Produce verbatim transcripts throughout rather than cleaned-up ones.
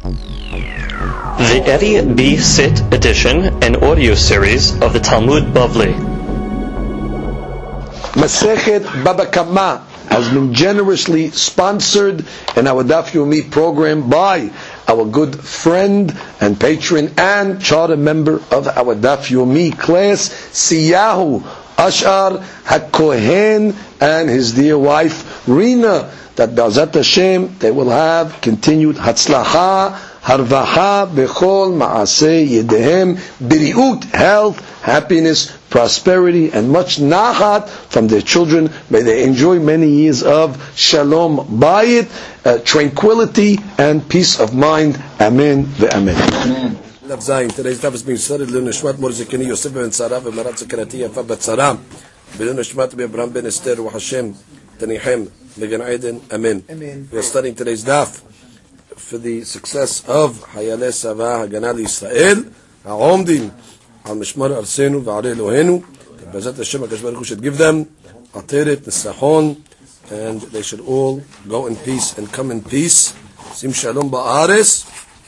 The Eddie B. Sit edition and audio series of the Talmud Bavli. Masechet Baba Kama has been generously sponsored in our Daf Yomi program by our good friend and patron and charter member of our Daf Yomi class, Siyahu Ashar HaKohen, and his dear wife Rina, that B'ezrat Hashem they will have continued Hatzlacha, Harvaha, Bechol, Ma'aseh, Yedehem, Biriut, health, happiness, prosperity, and much Nahat from their children. May they enjoy many years of Shalom Bayit, uh, tranquility, and peace of mind. Amen ve'amen. Amen. Today's daf is being studied in Nishmat Morzikini Yosef ben Tzara v'Marat Zekarati Yafa bat Tzara b'Lun Nishmat b'Abraham ben Esther v'Hashem Tanihem Megan Eden. Amen. We are studying today's daf for the success of Hayalei Sava Hagana L'Yisrael Ha'omdim Al Mishmar Arsenu V'Arei Elohenu. B'ezrat Hashem HaKadosh Baruch Hu should give them Ateret Nisachon, and they should all go in peace and come in peace. Sim Shalom Ba'ares.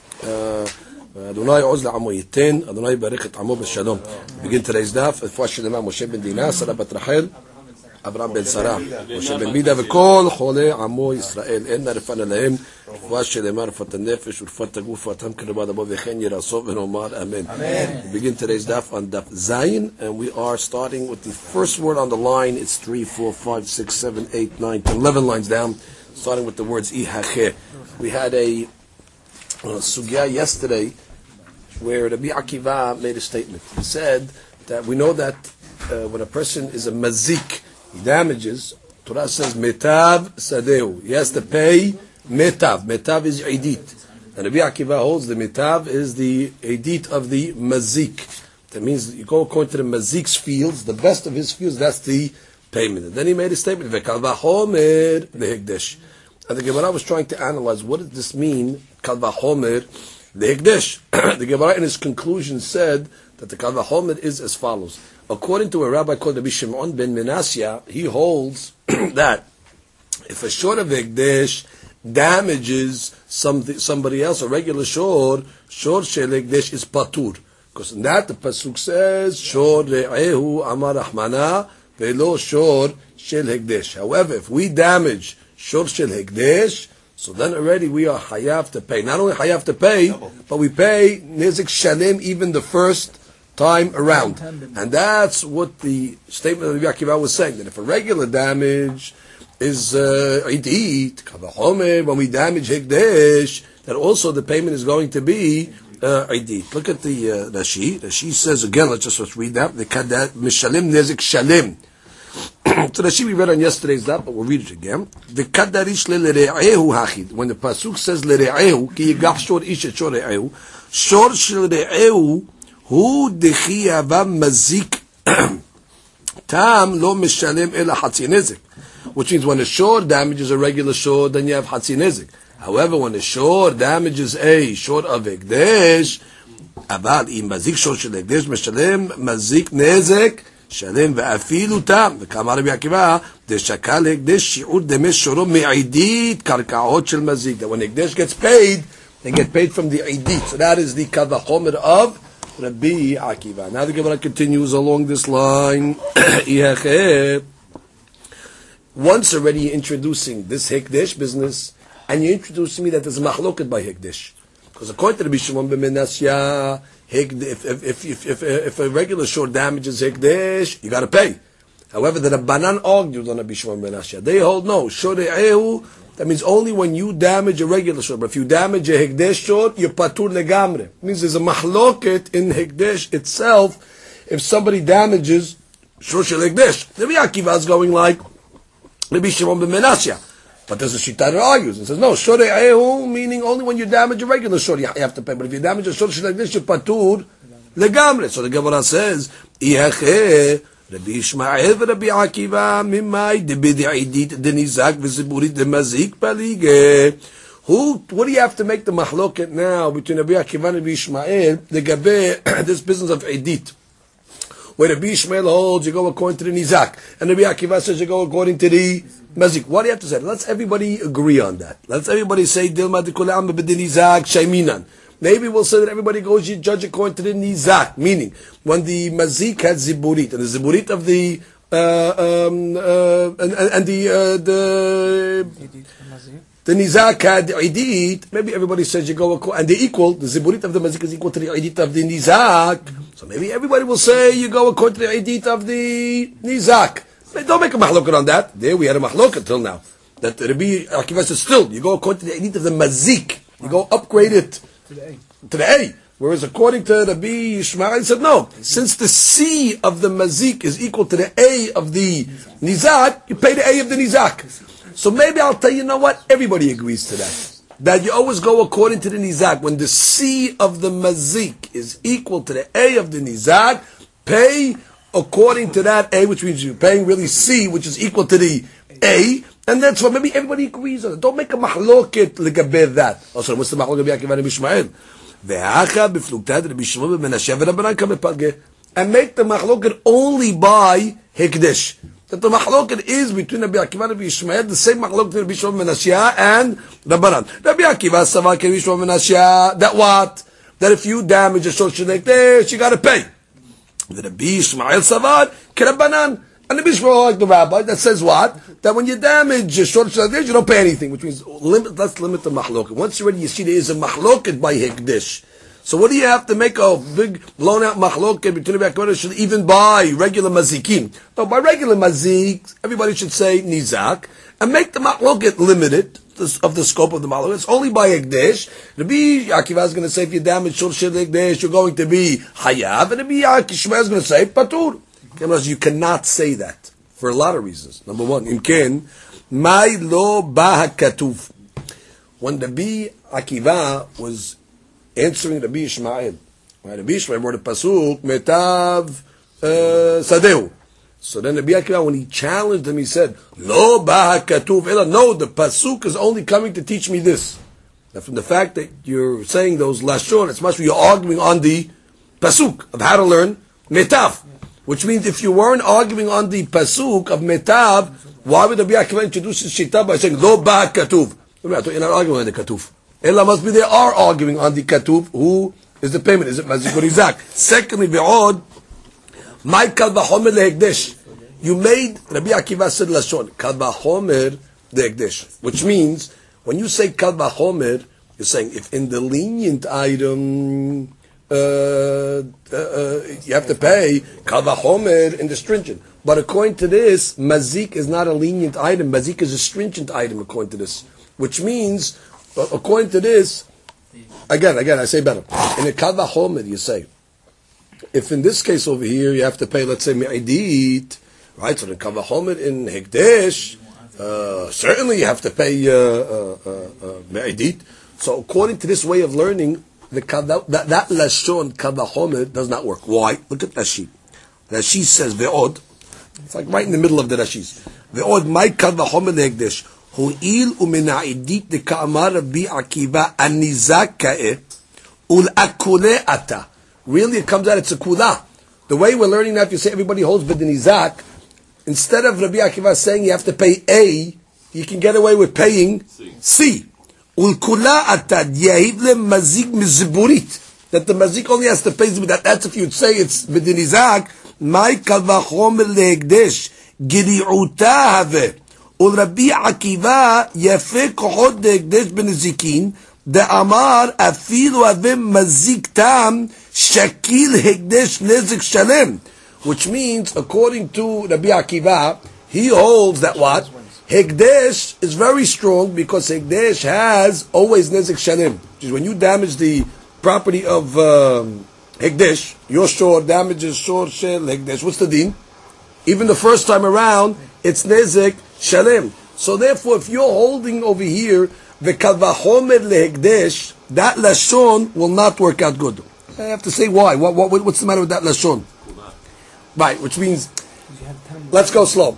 Adonai Oz La'amo Yiten. Adonai Barik Et Amo B'Shalom. Begin today's daf. Refuah Shlema Moshe ben Dina, Sarah bat Rachel, Abraham ben Sarah, Moshe ben Mida, v'kol Cholei Amo Yisrael. Enna refana lahem refuah shlema, refuat hanefesh, refuat haguf, refuatam k'rabad abo v'chen yirasov v'nomar. Amen. We begin today's daf on daf Zayin, and we are starting with the first word on the line. It's three, four, five, six, seven, eight, nine, ten, eleven lines down, starting with the words ihacheh. We had a uh, sugya yesterday where Rabbi Akiva made a statement. He said that we know that uh, when a person is a mazik, he damages, Torah says metav sadeu. He has to pay metav. Metav is idit. And Rabbi Akiva holds the metav is the idit of the mazik. That means you go according to the mazik's fields, the best of his fields, that's the payment. And then he made a statement, Vekal vachomer lehekdesh. And the Gemara was trying to analyze, what does this mean, Kal vachomer lehekdesh? The Gemara in his conclusion said that the Kal vachomer is as follows. According to a rabbi called Rabbi Shimon ben Menasya, he holds that if a shor of hekdesh damages something, somebody else, a regular shor, shor shel hekdesh is patur. Because in that the pasuk says, shor re'ehu amar rahmana ve'lo shor shel hekdesh. However, if we damage shor shel hekdesh, so then already we are hayav to pay. Not only hayav to pay, but we pay nizik shalem even the first time around. And that's what the statement of Rabbi Akiva was saying, that if a regular damage is idit, uh, when we damage hekdesh, that also the payment is going to be uh, idit. Look at the uh, Rashi. Rashi says again, let's just let's read that. The kadat mishalem nezik shalem. So Rashi we read on yesterday's daf, but we'll read it again. The kadarish le're'ehu hachid. When the pasuk says le're'ehu, ki yigach shor ish et shor re'ehu, shor shel re'ehu hu dechi avam mazik tam lo mishalem ela hatzi nezik. Which means when a shor damages a regular shor, then you have hatzi nezik. However, when a shor damages a shor of hekdesh, aval im mazik shor shel hekdesh mishalem mazik nezik שלם ואפילו תם, וכמה רבי עקיבא, דשקל הקדש שיעור דמי שורו מעידית קרקעות של מזיק. That when הקדש gets paid, they get paid from the עידית. So that is the קל וחומר of Rabbi Akiva. Now the Gemara continues along this line. Once already introducing this hekdesh business, and you're introducing me that there's a machloket by hekdesh. Because according to Rabbi Shimon ben Menasya, If, if, if, if, if, if a regular shor damages hekdesh, you got to pay. However, the Rabbanan argued on Rabbi Shimon ben Menasya. They hold no. Shor re'ehu, that means only when you damage a regular shor. But if you damage a hekdesh shor, you're patur legamre. It means there's a mahloket in hekdesh itself if somebody damages shor shel hekdesh. Rabbi Akiva is going like Rabbi Shimon ben Menasya. But there's a shita that argues and says, no, shor re'ehu, meaning only when you damage a regular shor, you have to pay. But if you damage a shor like this, you're patur legamre. So the Gemara says, Ihache, Rabbi Ishmael v'Rabbi Akiva, mimai debidi'idit denizak v'ziburit demazik palige. Who, what do you have to make the mahloket now between Rabbi Akiva and Rabbi Ishmael, the gabe, this business of idit? Where Rabbi Ishmael holds, you go according to the nizak. And Rabbi Akiva says, you go according to the mazik. What do you have to say? Let's everybody agree on that. Let's everybody say Dilma de Kule Amma b'Nizak Shaiminan. Maybe we'll say that everybody goes, you judge according to the nizak, meaning when the mazik has ziburit, and the ziburit of the uh, um, uh, and, and the uh, the the nizak had the idit, maybe everybody says you go and they equal, the ziburit of the mazik is equal to the idit of the nizak, so maybe everybody will say you go according to the idit of the nizak. But don't make a mahlokat on that. There we had a mahlokat till now. That Rabbi Akiva says still, you go according to the idit of the mazik, you go upgrade it to the A. To the A. Whereas according to Rabbi Yishmael, he said no. Since the C of the mazik is equal to the A of the nizak, you pay the A of the nizak. So maybe I'll tell you, you know what? Everybody agrees to that. That you always go according to the nizak. When the C of the mazik is equal to the A of the nizak, pay according to that A, which means you're paying really C, which is equal to the A. And that's what maybe everybody agrees on it. Don't make a mahloket legabe that. Also, what's the mahloket Rabbi Akiva and Rabbi Yishmael? Ve'acha b'fluktat Rabbi Shimon ben Menashe v'Rabbanan kamepage. And make the mahloket only by hekdesh. That the mahloket is between Rabbi Akiva and Rabbi Yishmael, the same mahloket Rabbi Shimon ben Menashe and Rabbanan. Rabbi Akiva savar ke Rabbi Shimon ben Menashe, that what? That if you damage a short shel hekdesh, you got to pay. The Rabbi Yishmael savar ke Rabbanan. And the Bishma, like the rabbi, that says what? That when you damage a short shel hekdesh, you don't pay anything, which means limit, let's limit the mahloket. Once you're ready, you see there is a mahloket by hekdesh. So what do you have to make a big blown out mahloket between the Akiva even by regular mazikim? No, by regular mazik, everybody should say nizak, and make the mahloket limited of the scope of the mahloket. It's only by hekdesh. Rabbi Akiva is going to say if you damage short shel hekdesh, you're going to be hayav, and Rabbi Yishmael is going to say patur. You cannot say that for a lot of reasons. Number one, imken, my lo ba katuv. When Rabbi Akiva was answering Rabbi Yishmael, Rabbi Yishmael wrote a pasuk, metav sadeu. So then Rabbi Akiva, when he challenged him, he said, lo ba katuv. No, the pasuk is only coming to teach me this. Now, from the fact that you're saying those lashon, it's much you're arguing on the pasuk of how to learn metav. Which means if you weren't arguing on the pasuk of metav, why would Rabbi Akiva introduce his shita by saying lo ba katuv? I thought you're not arguing on the katuv. Ella must be they are arguing on the katuv. Who is the payment? Is it mazik or nizak? Secondly, ve'od, my kal v'chomer lehekdesh. You made Rabbi Akiva said lashon kal v'chomer lehekdesh, which means when you say kal v'chomer, you're saying if in the lenient item. Uh, uh, uh, you have to pay kal v'chomer in the stringent. But according to this, mazik is not a lenient item. Mazik is a stringent item according to this. Which means, uh, according to this, again, again, I say better. In a kal v'chomer, you say, if in this case over here, you have to pay, let's say, me'idit, right? So in kal v'chomer in hekdesh, uh, certainly you have to pay uh, uh, uh, uh, me'idit. So according to this way of learning, The that, that, that lashon kal v'chomer does not work. Why? Look at Rashi. Rashi says ve'od. It's like right in the middle of the Rashis. Ve'od my kal v'chomer lehekdesh. Ho'il u'mena'idit de ka'amar Rabbi Akiva anizak ka'eh ul'akule ata. Really, it comes out it's a kula. The way we're learning now, if you say everybody holds b'denizak, instead of Rabbi Akiva saying you have to pay A, you can get away with paying C. C. Ulkula atad yahidle mazik miziburit. That the mazik only has to pay that. That's if you'd say it's b'dinizak. My kal v'chomer lehekdesh giriuta have. Ul Rabbi Akiva yafe kohod lehekdesh b'nizikin. De amar afilu have mazik tam shakil hekdesh nezik shalem. Which means, according to Rabbi Akiva, he holds that what? Hekdesh is very strong because Hekdesh has always Nezik Shalim. Which is when you damage the property of um, Hekdesh, your shore damages shore shel Hekdesh. What's the deen? Even the first time around, it's Nezik Shalim. So therefore, if you're holding over here, the kal v'chomer lehekdesh, that lashon will not work out good. I have to say why. What, what, what's the matter with that lashon? Right, which means, let's go slow.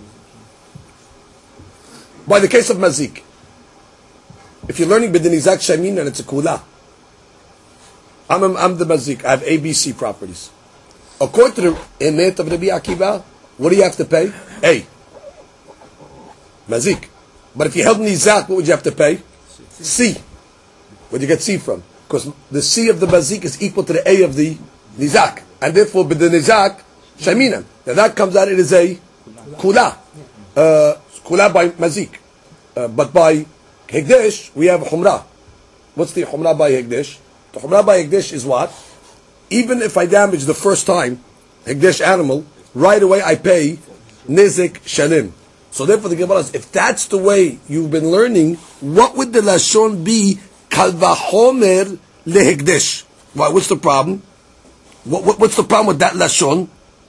By the case of mazik, if you're learning b'denizak shamin and it's a kula, I'm, I'm, I'm the mazik, I have A, B, C properties. According to the emet of Rabbi Akiva, what do you have to pay? A. Mazik. But if you held Nizak, what would you have to pay? C. Where do you get C from? Because the C of the Mazik is equal to the A of the Nizak. And therefore, with the Nizak, Shaminan. Now that comes out, it is a Kula. Uh, Kula by Mazik. Uh, but by Hegdesh, we have Humrah. What's the Humrah by Hegdesh? The Humrah by Hegdesh is what? Even if I damage the first time, Hegdesh animal, right away I pay Nizik Shalim. So therefore the Gemara says, if that's the way you've been learning, what would the Lashon be? Kal vachomer lehegdesh. Why? What's the problem? What, what, what's the problem with that Lashon?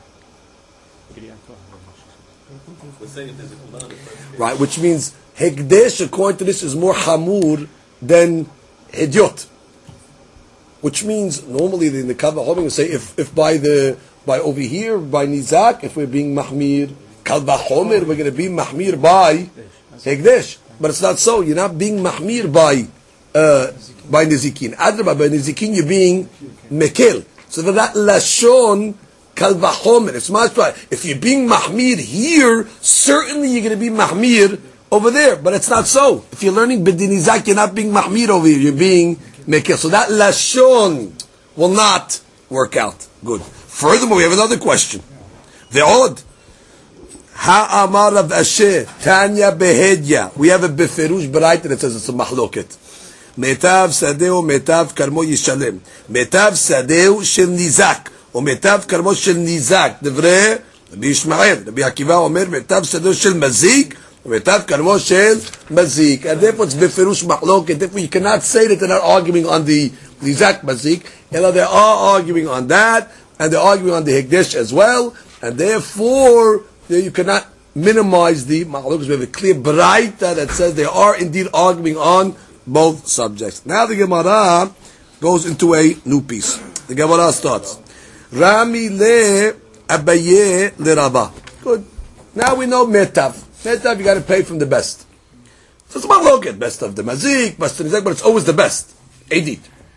Right, which means Hegdesh, according to this, is more Hamur than Hidyot. Which means, normally in the Kal vachomer we say, if, if by the, by over here, by Nizak, if we're being Mahmir, Kal vachomer, we're going to be Mahmir by Hegdesh. But it's not so. You're not being Mahmir by uh, by Nizikin. Adrabah, by Nizikin, you're being Mekel. So for that Lashon, Kal vachomer, it's much right. If you're being Mahmir here, certainly you're going to be Mahmir over there. But it's not so. If you're learning B'dinizak, you're not being Mahmir over here. You're being Mekel. So that Lashon will not work out. Good. Furthermore, we have another question. Ve'od. Ha'amar Rav Asher, Tanya behedya. We have a beferush b'raita that says it's a mahloket. Metav sadeu, metav karmo yishalem. Metav sadeu shel nizak. O metav karmo shel nizak. Devrei Rabbi Yishmael. Rabbi Akiva omer, metav sadeu shel mazik. O metav karmo shel mazik. And therefore it's beferush mahloket. Therefore you cannot say that they're not arguing on the nizak mazik. They are arguing on that. And they're arguing on the hekdesh as well. And therefore you cannot minimize the ma'aluk, because we have a clear braita that says they are indeed arguing on both subjects. Now the Gemara goes into a new piece. The Gemara starts, Rami le Abaye le Rabba. Good. Now we know metav. Metav, you got to pay from the best. So it's ma'aluk, best of the mazik, best of the nizak, but it's always the best. Edit.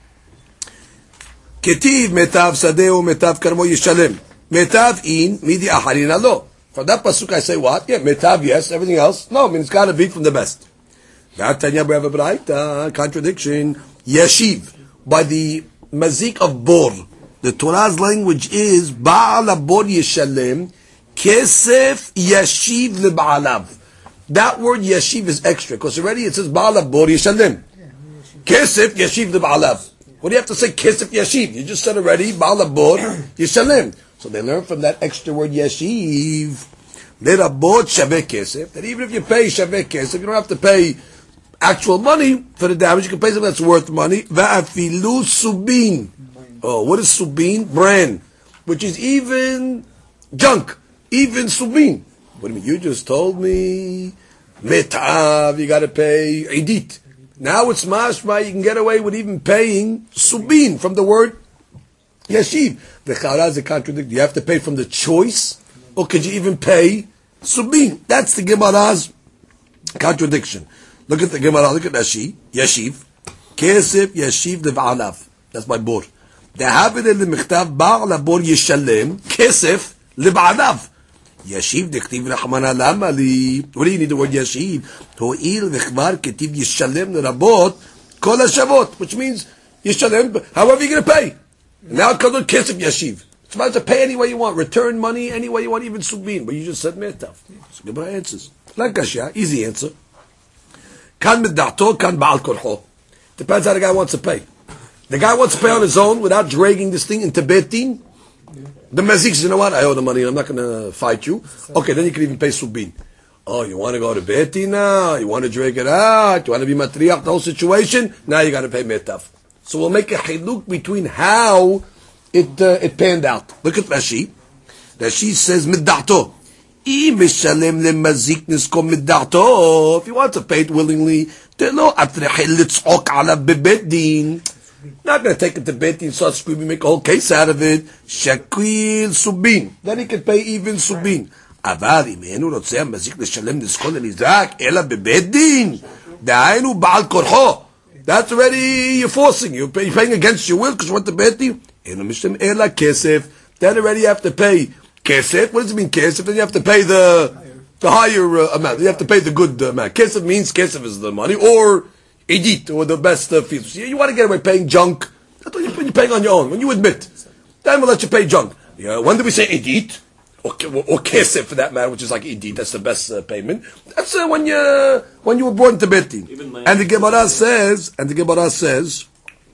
Ketiv metav sadeu metav karmo yishalem. Metav in midi aharina lo. From that pasuk I say what? Yeah, metav, yes. Everything else? No, I mean it's got to be from the best. Contradiction. Yeshiv. By the mazik of bor. The Torah's language is Ba'al bor yeshalem kesef yeshiv leba'alav. That word yeshiv is extra, because already it says Ba'al bor yeshalem. Kesef yeshiv leba'alav. What do you have to say kesef yeshiv? You just said already Ba'al bor yeshalem. So they learn from that extra word yeshiv, lerabot shaveh kesef, that even if you pay shaveh kesef, you don't have to pay actual money for the damage. You can pay something that's worth money. Va'afilu subin. Oh, what is subin? Bran, which is even junk, even subin. What do you mean? You just told me metav, you got to pay edit. Now it's mashma, you can get away with even paying subin from the word yeshiv. The chara is a contradiction. You have to pay from the choice, or could you even pay subin? That's the Gemara's contradiction. Look at the Gemara. Look at Rashi. Yeshiv. Kesef yeshiv lev'alav. That's my bor. Dehavid el michtav ba'al bor yishalem kesef lev'alav. Yeshiv dektiv rachmana lama li. What do you need the word yeshiv? Ho'il v'chvar ketiv yishalem lerabot kol hashavot, which means yishalem. However you're going to pay. Now it comes with kesef yeshiv. It's about to pay any way you want, return money any way you want, even subin. But you just said metav. So Gemara answers. Like Kashya, easy answer. Kan middato, kan ba'al korho. Depends how the guy wants to pay. The guy wants to pay on his own without dragging this thing into betin. The mazik says, you know what? I owe the money. I'm not going to fight you. Okay, then you can even pay subin. Oh, you want to go to betin now? You want to drag it out? You want to be matriach the whole situation? Now you got to pay metav. So we'll make a chiluk between how it uh, it panned out. Look at Rashi. Rashi says middato. If he wants to pay it willingly, not going to take it to bet din, start screaming, make a whole case out of it. Shakil subin. Then he can pay even subin. אבל אם אין הוא רוצה המזיק לשלם נזקו לנזק, אלא בבית דין, דהיינו בעל כורחו. That's already, you're forcing, you're paying against your will, because you want the beit din. אין הוא משלם אלא כסף. Then already you have to pay kesef. What does it mean kesef? Then you have to pay the the higher uh, amount. You have to pay the good uh, amount. Kesef means Kesef is the money, or Edit, or the best uh, fees. You, you want to get away paying junk. That's what you're, you're paying on your own. When you admit, then we'll let you pay junk. Yeah, when do we say Edit? Or, or Kesef for that matter, which is like Edit. That's the best uh, payment. That's uh, when you when you were born to Bet Din. And the Gemara says, and the Gemara says,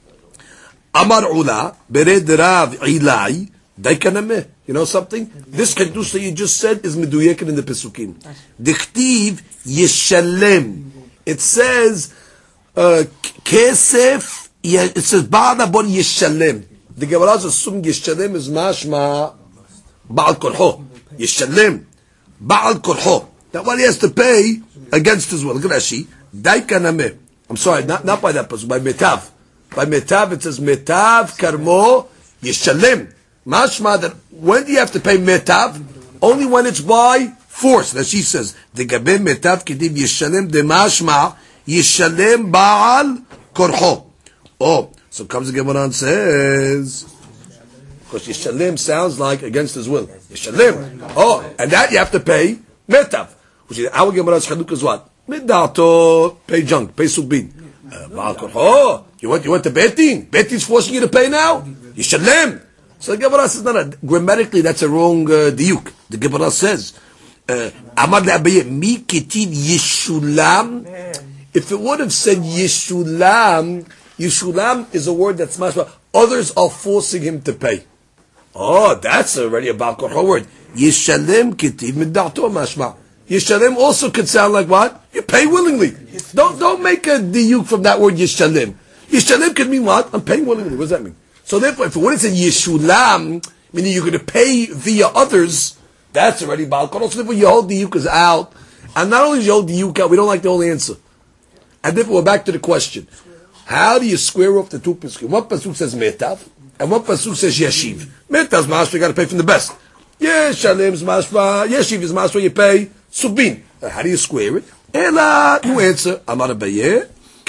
Amar Ula, Bered Rav Ilai, Daikanameh. You know something? This Kedusha you just said is Meduyekin in the Pesukim. Dichtiv Yeshalem. It says, uh, Kesef, it says, Ba'ala bon Yeshalem. The Gemara assumes Yeshalem is mashma Ba'al Korho. Yeshalem. Ba'al Korho. That what he has to pay against his will. Look at Rashi. Daikanameh. I'm sorry, not, not by that person, by Metav. By Metav it says, Metav Karmo Yeshalem. Mashma that when do you have to pay metav? Only when it's by force. That she says, the gabe metav kediv yeshalem de mashma yeshalem ba'al korho. Oh, so comes the Gemara and says, because yeshalem sounds like against his will. Yeshalem. Oh, and that you have to pay metav. Which is our Gemara's chaduk is what? Midato, pay junk, pay subin. Uh, ba'al korho. You want you want to Bet Din? Bet Din's forcing you to pay now? Yeshalem. So the Gemara says, no, no, grammatically that's a wrong uh, diuk. The Gemara says, Amar le'abaye, mi ketiv yeshulam. If it would have said yeshulam, yeshulam is a word that's mashma. Others are forcing him to pay. Oh, that's already a Ba'al Korho word. Yeshalem ketiv middato mashma. Yeshalem also could sound like what? You pay willingly. Don't don't make a diuk from that word yeshalem. Yeshalem could mean what? I'm paying willingly. What does that mean? So therefore, if it would have said Yeshulam, meaning you're going to pay via others, that's already Ba'al Korho. So therefore, Yehod Diyuk is out. And not only is Yehod Diyuk out, we don't like the whole answer. And therefore, we're back to the question. How do you square off the two Pesukim? One Pasuk says Metav, and one Pasuk says Yeshiv. Metav's mashma, you got to pay from the best. Yeshalim's mashma, Yeshiv is mashma, you pay Subin. How do you square it? Ela, you answer, Amar Abaye,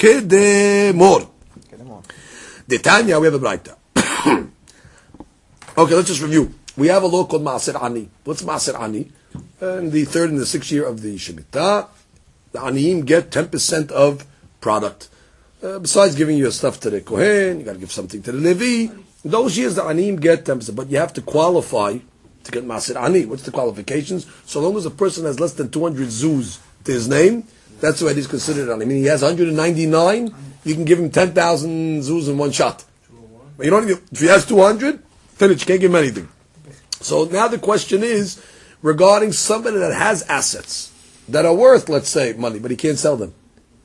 Kedemor. The Tanya, we have a Braita. Okay, let's just review. We have a law called Ma'aser Ani. What's Ma'aser Ani? In the third and the sixth year of the Shemitah, the Aniyim get ten percent of product. Uh, besides giving your stuff to the Kohen, you got to give something to the Levi. In those years, the Aniyim get ten percent, but you have to qualify to get Ma'aser Ani. What's the qualifications? So long as a person has less than two hundred zuz to his name, that's why he's considered Ani. I mean, he has one hundred ninety-nine, you can give him ten thousand zuz in one shot. But you don't need, if he has two hundred, finish, you can't give him anything. So now the question is regarding somebody that has assets that are worth, let's say, money, but he can't sell them.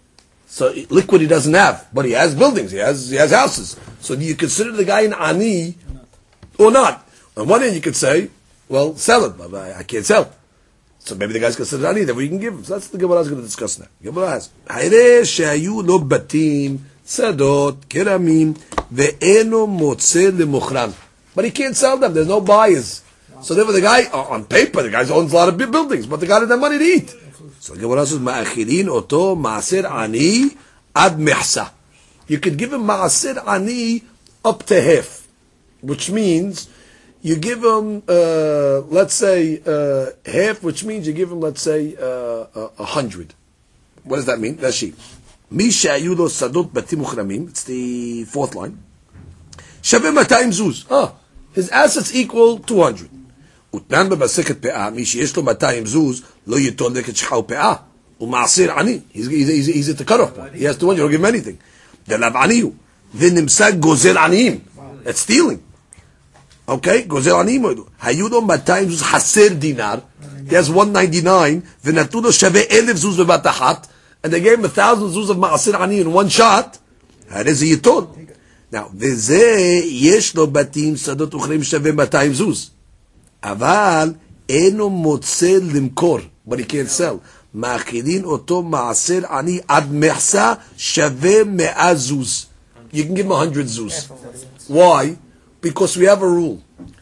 So liquid he doesn't have, but he has buildings, he has he has houses. So do you consider the guy an ani or not? On one hand you could say, well, sell it, but I, I can't sell. So maybe the guy's considered ani, then we can give him. So that's the Gemara is going to discuss now. Gemara has Hayre shayu lo batim sadot keramim ve'eno motze lemochran. But he can't sell them. There's no buyers. So therefore, the guy on paper, the guy owns a lot of big buildings, but the guy doesn't have money to eat. So the Gemara says, "Ma'achirin oto ma'aser ani ad mehsa." You could give him ma'aser ani up to half, which means you give him, uh, let's say, uh, half, which means you give him, let's say, uh, a hundred. What does that mean? That's she. Misha yudo sadot batim uchramim. It's the fourth line. Shaveh matayim zuz. Ah, his assets equal two hundred. Utnan b'maseket pe'ah. Mi sheyesh lo matayim zuz lo yitol leket shchau pe'ah. U'ma'asir ani. He's he's he's at the cutoff point. He has two hundred. You don't give him anything. Delav aniyu. V'nimsag gozel aniyim. That's stealing. Okay, gozel aniyim. Hayudo matayim zuz haser dinar. He has one ninety-nine. V'natudo shaveh elef zuz b'batahat. And they gave him a thousand zuz of ma'asir ani in one shot. How does he yitol? Now, וזה יש לו בתים שדות וכרים שווה מאתיים זוז. אבל אינו מוצא למכור, but he can't sell. מאכילים אותו מעשר עני עד מחסה שווה מאה זוז. You can give him a hundred zuz. Why? Because we have a rule.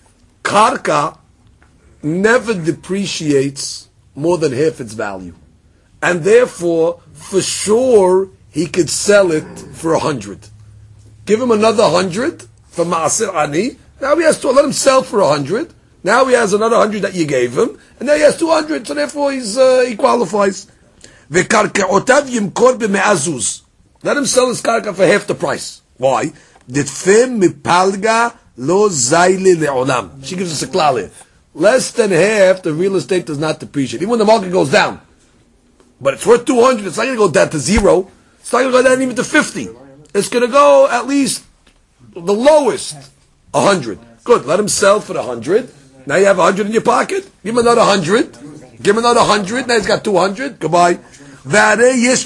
Karka never depreciates more than half its value. And therefore, for sure, he could sell it for a hundred. Give him another hundred for Ma'asir Ani. Now he has to let him sell for a hundred. Now he has another hundred that you gave him, and now he has two hundred, so therefore he's, uh, he qualifies. V'karke'otav yimkor b'me'azuz. Let him sell his karka for half the price. Why? Ditfem mipalga lo zayle le'olam. She gives us a klal here. Less than half, the real estate does not depreciate. Even when the market goes down. But it's worth two hundred, it's not going to go down to zero. It's not going to go down even to fifty. It's going to go at least the lowest, one hundred. Good, let him sell for the one hundred. Now you have one hundred in your pocket. Give him another one hundred. Give him another one hundred. Now he's got two hundred. Goodbye. That's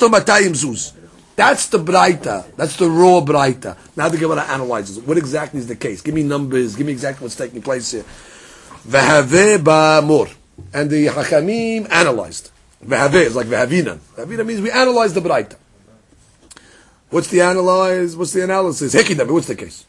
the braita. That's the raw braita. Now the Gemara analyzes. What exactly is the case? Give me numbers. Give me exactly what's taking place here. V'haveh ba'amor. And the Hachamim analyzed. V'haveh is like v'havinan. V'havinan means we analyze the braita. What's the analyze? What's the analysis? Hekidami, what's the case?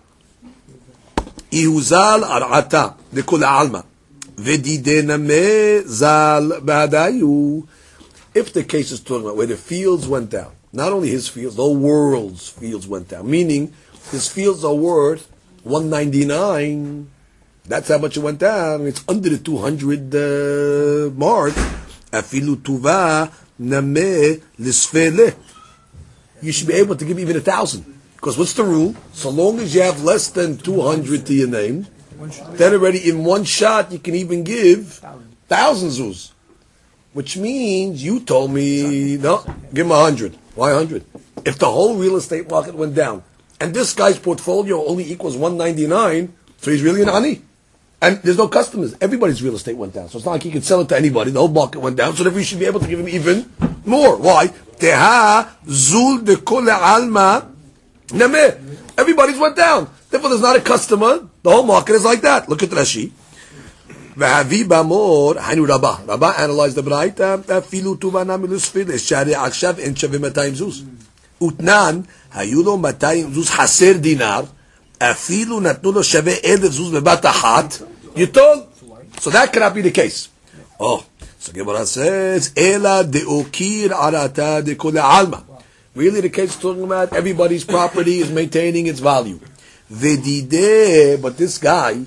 Ihuzal ar'ata dekul alma v'didena me zal ba'adayu. If the case is talking about where the fields went down, not only his fields, the whole world's fields went down, meaning his fields are worth one ninety-nine. That's how much it went down, and it's under the two hundred uh, mark. Afilu tuva name lisfele. You should be able to give even a thousand. Because what's the rule? So long as you have less than two hundred to your name, then already in one shot you can even give thousand zuz. Which means you told me, no, give him a hundred. Why a hundred? If the whole real estate market went down, and this guy's portfolio only equals one ninety-nine, so he's really an ani. And there's no customers. Everybody's real estate went down. So it's not like he could sell it to anybody. The whole market went down. So therefore you should be able to give him even more. Why? Teha zul de kol alma nameh. Everybody's went down. Therefore there's not a customer. The whole market is like that. Look at Rashi. V'havi b'amor hanu Rabba. Rabba analyzed the braita. Afilu tuvana milusfil eshari akshav en shavim matayim zuz. Utnan hayulo matayim zuz haser dinar. Afilu natnu lo shaveh elef zuz bebat achat. You told. So that cannot be the case. Oh, so Gemara says ela deokir arata de kol alma. Really, the case is talking about everybody's property is maintaining its value. Vedide, but this guy,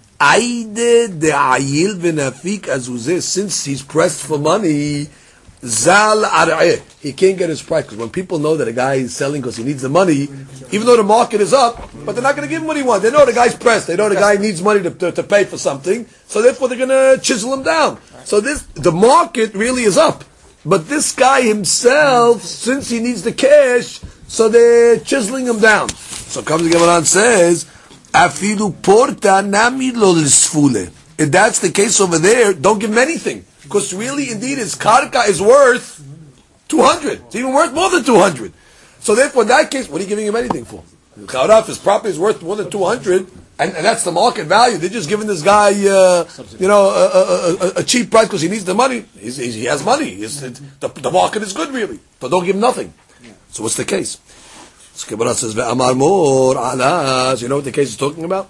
aide de ayil v'nafik azuzeh, since he's pressed for money, zal ar'eh, he can't get his price. Because when people know that a guy is selling because he needs the money, even though the market is up, but they're not going to give him what he wants. They know the guy's pressed. They know the guy needs money to, to, to pay for something, so therefore they're going to chisel him down. So this, the market really is up. But this guy himself, since he needs the cash, so they're chiseling him down. So comes the Gemara and says, Afilu porta nami lo lisfule. If that's the case over there, don't give him anything. Because really, indeed, his karka is worth two hundred. It's even worth more than two hundred. So therefore, in that case, what are you giving him anything for? If his property is worth more than two hundred, and, and that's the market value, they're just giving this guy, uh, you know, a, a, a, a cheap price because he needs the money. He's, he's, he has money. He's, it, the, the market is good, really. But don't give him nothing. So what's the case? So Gemara says, "Ve'amar mor alas." You know what the case is talking about?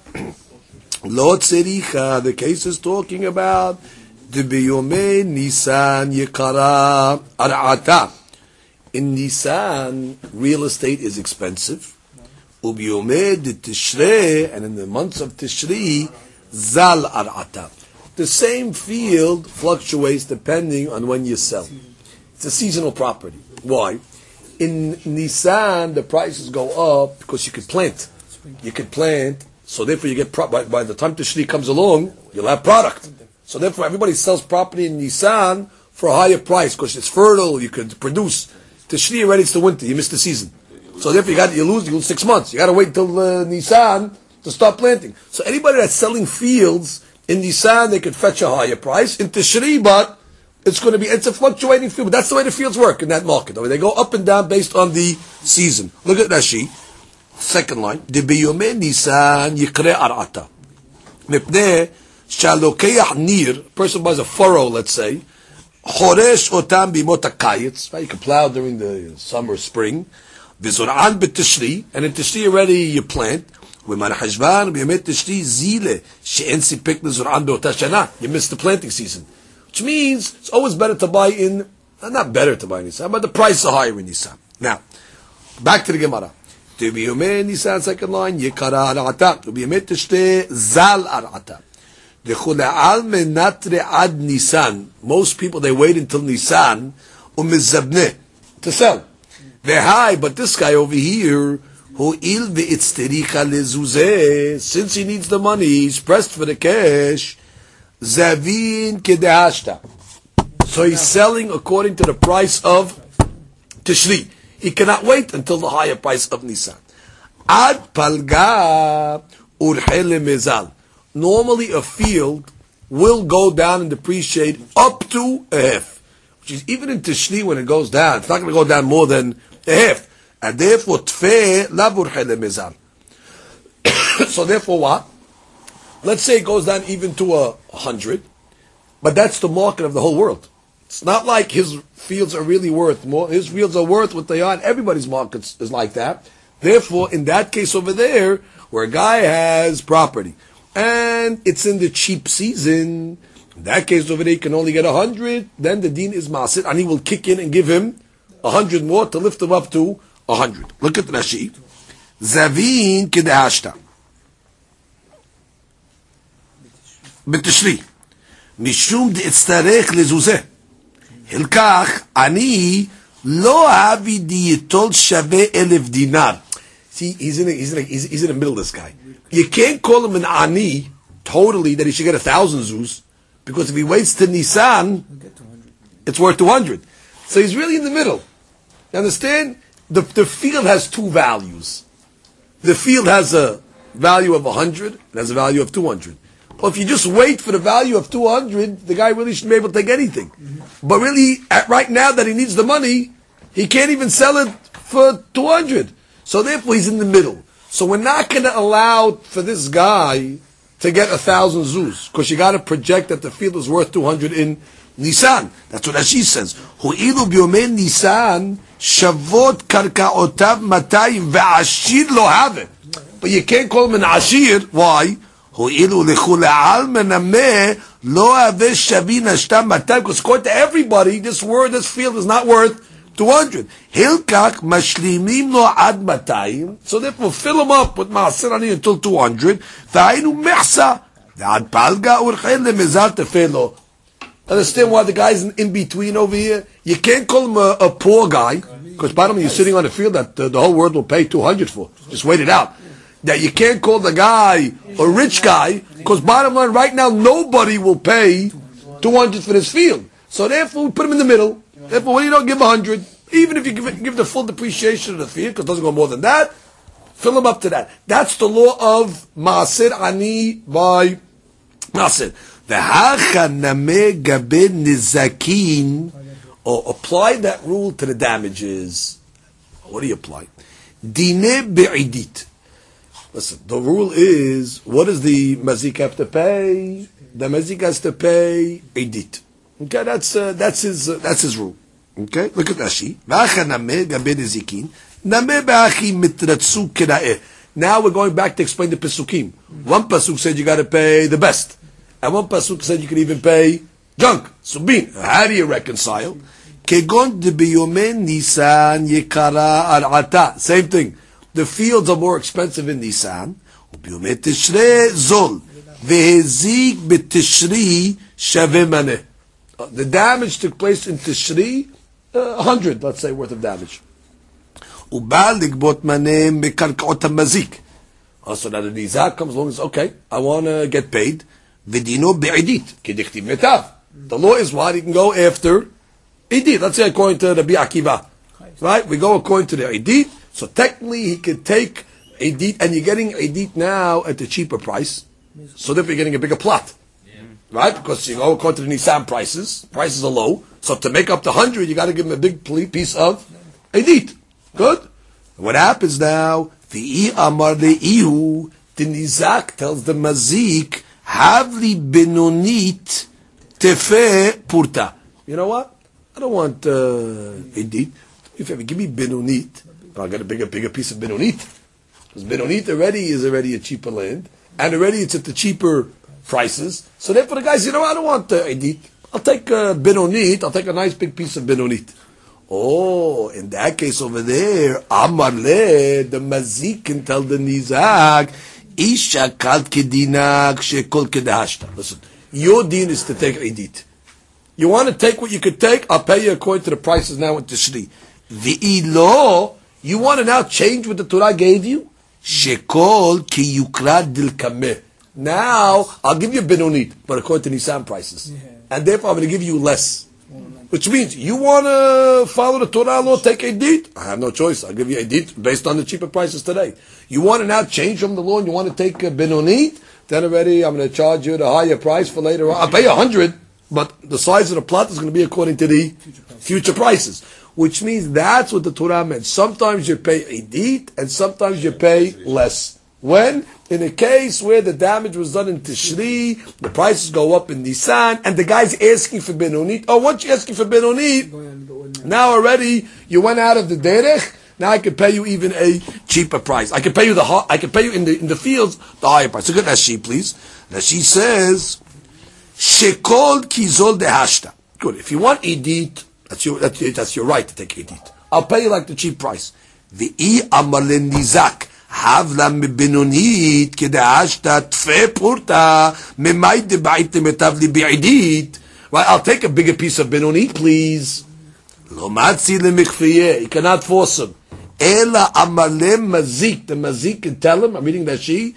Lo tzericha. The case is talking about the biyomei Nisan yekara ar'ata. In Nisan, real estate is expensive. Ubiyomei de Tishrei, and in the months of Tishri, zal ar'ata. The same field fluctuates depending on when you sell. It's a seasonal property. Why? In Nisan, the prices go up because you could plant. You could plant, so therefore you get, pro- by, by the time Tishri comes along, you'll have product. So therefore everybody sells property in Nisan for a higher price because it's fertile, you could produce. Tishri already, it's the winter, you missed the season. So therefore you got, you lose, you lose six months. You got to wait until uh, Nisan to start planting. So anybody that's selling fields in Nisan, they could fetch a higher price. In Tishri, but it's going to be, it's a fluctuating field. But that's the way the fields work in that market. I mean, they go up and down based on the season. Look at Rashi. Second line. De biyomei Nisan yikre ar'ata. Mipneh shalokeach nir, a person buys a furrow, let's say, choresh otam bimot hakayetz, right? You can plow during the summer, spring. V'zor'an b'tishri, and in Tishri already you plant. V'man hashvan b'yomei Tishri zile she'en sipek l'zor'an be'ota shana. You missed the planting season. Which means it's always better to buy in, not better to buy in Nisan, but the price is higher in Nisan. Now, back to the Gemara. Tibiyomei Nisan, second line, yekara ar'ata. Tibiyomei Tishri zal ar'ata. L'chula'al menatre ad Nisan. Most people, they wait until Nisan, umizabne, to sell. Vehai, but this guy over here, who il ve'itztericha lezuzeh, since he needs the money, he's pressed for the cash, zavin kedehashta. So he's selling according to the price of Tishri. He cannot wait until the higher price of Nisan. Ad palga urhele mezal. Normally a field will go down and depreciate up to a half. Which is even in Tishri when it goes down, it's not going to go down more than a half. And therefore, tfeh la urhele mezal. So therefore what? Let's say it goes down even to a hundred, but that's the market of the whole world. It's not like his fields are really worth more. His fields are worth what they are, and everybody's markets is like that. Therefore, in that case over there, where a guy has property, and it's in the cheap season, in that case over there, he can only get a hundred, then the deen is masid, and he will kick in and give him a hundred more to lift him up to a hundred. Look at Rashi. Zavin kedehashta. B'tishri. Mishum de'etztarech lezuzeh. Hilkach, ani lo havi diyetol shave elef dinar. See, he's in, a, he's, in a, he's, he's in the middle, this guy. You can't call him an ani, totally, that he should get a thousand zuz, because if he waits to Nisan, it's worth two hundred. So he's really in the middle. You understand? The, the field has two values. The field has a value of one hundred, it has a value of two hundred. Well, if you just wait for the value of two hundred, the guy really shouldn't be able to take anything. Mm-hmm. But really, at right now that he needs the money, he can't even sell it for two hundred. So therefore, he's in the middle. So we're not going to allow for this guy to get a thousand zuz, because you got to project that the field is worth two hundred in Nisan. That's what Rashi says. Hu'ilu b'yomei Nisan shavot karkaotav matayim ve'ashir lo have. But you can't call him an ashir. Why? Because according to everybody, this word, this field is not worth two hundred. So therefore, fill him up with maaser ani until two hundred. Understand why the guy's in, in between over here? You can't call him a, a poor guy, because bottom you're sitting on a field that uh, the whole world will pay two hundred for. Just wait it out. That you can't call the guy a rich guy, because bottom line, right now, nobody will pay two hundred for this field. So therefore, we put him in the middle. Therefore, when you don't give one hundred, even if you give, give the full depreciation of the field, because it doesn't go more than that, fill him up to that. That's the law of Maaser Ani by Maaser. V'hacha gabe nizakin, or apply that rule to the damages. What do you apply? Dine be'idit. Listen, the rule is, what does the mazik have to pay? The mazik has to pay idit. Okay, that's uh, that's his uh, that's his rule. Okay, look at Rashi. Now we're going back to explain the pesukim. One pasuk said you got to pay the best, and one pasuk said you can even pay junk. Subin. How do you reconcile? Kegon de biyomen nisan yekara arata. Same thing. The fields are more expensive in Nisan. The damage took place in Tishri, a uh, hundred, let's say, worth of damage. Also, now the Nizak comes along and says, okay, I want to get paid. The law is what? You can go after Idit. Let's say according to the Rabbi Akiva. Right? We go according to the Idit. So technically, he could take a deed, and you're getting a deed now at a cheaper price. So therefore, you're getting a bigger plot, yeah. Right? Because you go according to the Nissan prices, prices are low. So to make up the hundred, you got to give him a big piece of a deed. Good. What happens now? The Amar Ihu, the Nizak tells the Mazik, Havli benonit tefe purta. You know what? I don't want uh, a deed. If you ever give me benonit, I'll get a bigger, bigger piece of Benonit. Because Benonit already is already a cheaper land, and already it's at the cheaper prices. So therefore the guys, you know, I don't want uh, Edit. I'll take uh, Benonit, I'll take a nice big piece of Benonit. Oh, in that case over there, Amar le, the Mazik can tell the Nizak, Isha kal kedina kshekol kedahashta. Listen, your deen is to take idit. You want to take what you could take, I'll pay you according to the prices now with Tishri. V'ilo, you want to now change what the Torah gave you? Shekol ki yukra dil kameh. Now, I'll give you Benonit, but according to Nisan prices. Yeah. And therefore I'm going to give you less. Which means, you want to follow the Torah law, take a deed? I have no choice. I'll give you a deed based on the cheaper prices today. You want to now change from the law and you want to take a Benonit? Then already I'm going to charge you the higher price for later on. I'll pay you a hundred, but the size of the plot is going to be according to the future prices. Future prices. Which means that's what the Torah meant. Sometimes you pay a deed and sometimes you pay less. When? In a case where the damage was done in Tishri, the prices go up in Nisan, and the guy's asking for Benonit. Oh, once you're asking for Benonit, now already you went out of the derech. Now I can pay you even a cheaper price. I can pay you the I can pay you in the in the fields the higher price. So good, Rashi, please. Rashi says, "Shekol kizol dehashta." Good. If you want edit, that's your that's, that's your right to take edit. I'll pay you like the cheap price. V'i amar nizak. Havla benonit kedashta tfe purta memay debait metav li bi'idit. Right, I'll take a bigger piece of benonit, please. Lo matzi lemikhfiye. You cannot force him. Ela amale mazik. The mazik can tell him. I'm reading that she.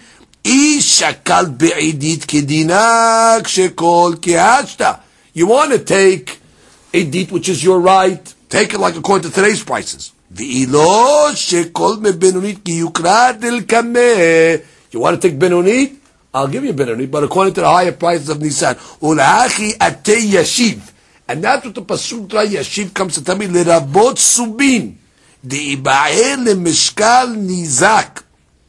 Ishakal bi'idit kedina kshekol kehashta. You want to take a deed which is your right. Take it like according to today's prices. V'ilo shekol me benonit ki yukra del kameh. You want to take benonit? I'll give you benonit, but according to the higher prices of Nisan. Ulachi ate yashiv. And that's what the pasuk yashiv comes to tell me. Lerabot subin. De'iba'eh lemeshkal nizak.